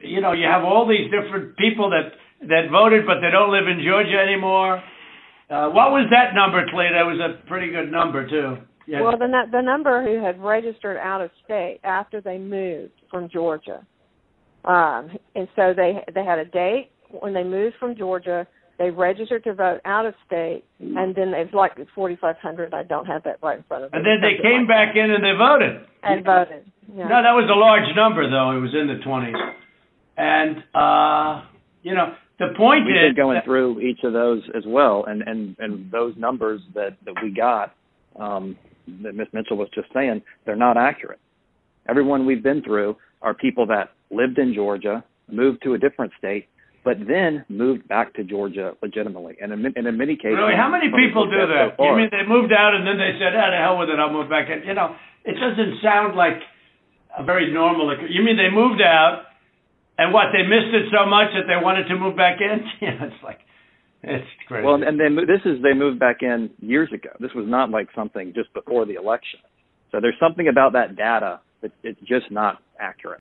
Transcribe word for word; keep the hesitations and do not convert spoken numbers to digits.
you know, you have all these different people that, that voted, but they don't live in Georgia anymore. Uh, what was that number, Clay? That was a pretty good number, too. Yeah. Well, the, the number who had registered out of state after they moved from Georgia. Um, and so they they had a date when they moved from Georgia. They registered to vote out of state, and then it's like forty-five hundred. I don't have that right in front of me. And then they came like back that. in and they voted. And voted. Yeah. No, that was a large number, though. It was in the twenties. And, uh, you know, the point We've is... been going that, through each of those as well, and, and, and those numbers that, that we got, um, that Miz Mitchell was just saying, they're not accurate. Everyone we've been through are people that lived in Georgia, moved to a different state, but then moved back to Georgia legitimately. And in, and in many cases... Really? How many people do that? So You mean they moved out and then they said, ah, the hell with it, I'll move back in. You know, it doesn't sound like a very normal... You mean they moved out, and what, they missed it so much that they wanted to move back in? You know, it's like, it's crazy. Well, and then this is, they moved back in years ago. This was not like something just before the election. So there's something about that data that it's just not accurate.